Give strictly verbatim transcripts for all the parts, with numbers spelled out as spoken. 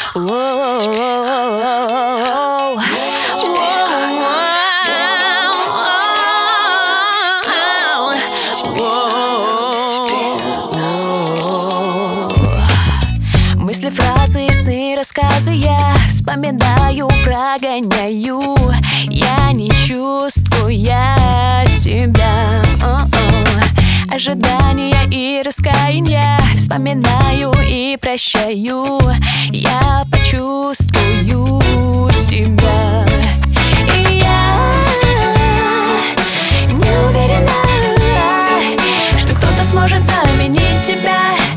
Мысли, фразы, сны, рассказы я вспоминаю, прогоняю. Я не чувствую себя. О-о. Ожидания и раскаяния вспоминаю и прощаю. Я почувствую себя. И я не уверена, что кто-то сможет заменить тебя.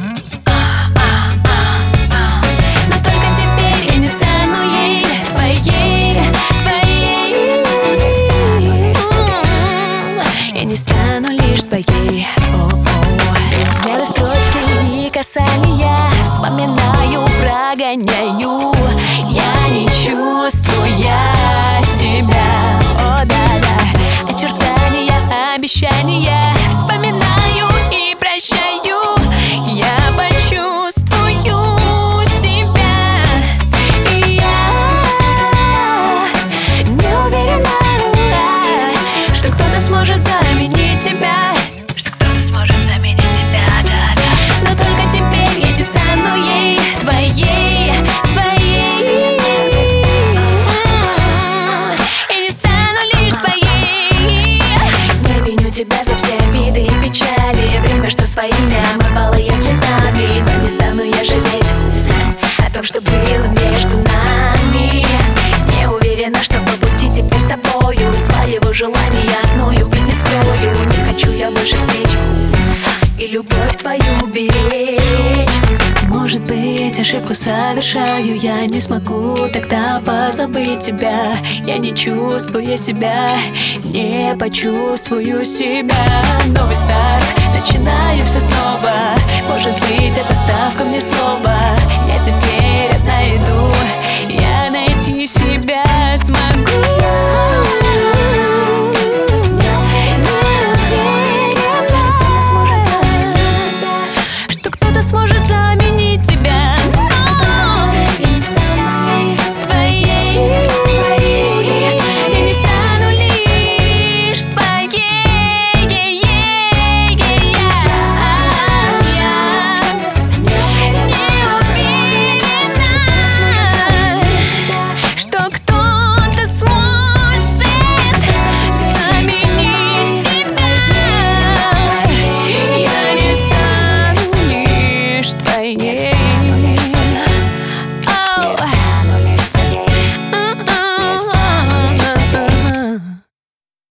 Не стану лишь твоей. Взгляды, строчки и касания вспоминаю, прогоняю. Я не чувствую себя. О, да-да. Очертания, обещания вспоминаю и прощаю. Я почувствую себя. И я не уверена, что кто-то сможет заменить тебя. Что кто-то сможет заменить тебя, да, да. Но только теперь я не стану ей, твоей, твоей. Я не стану лишь твоей. Не виню тебя за все обиды и печали. Время, что своими омывало я слезами. Но не стану я жалеть о том, что было между нами. Не уверена, что по пути теперь с тобою. Своего желания одною быть не строю. Не хочу я больше встреч и любовь твою беречь. Может быть, ошибку совершаю я, не смогу тогда позабыть тебя. Я не чувствую себя, не почувствую себя. Новый старт, начинаю все снова. Может быть, это ставка мне слова. Я теперь одна иду, я найти себя смогу.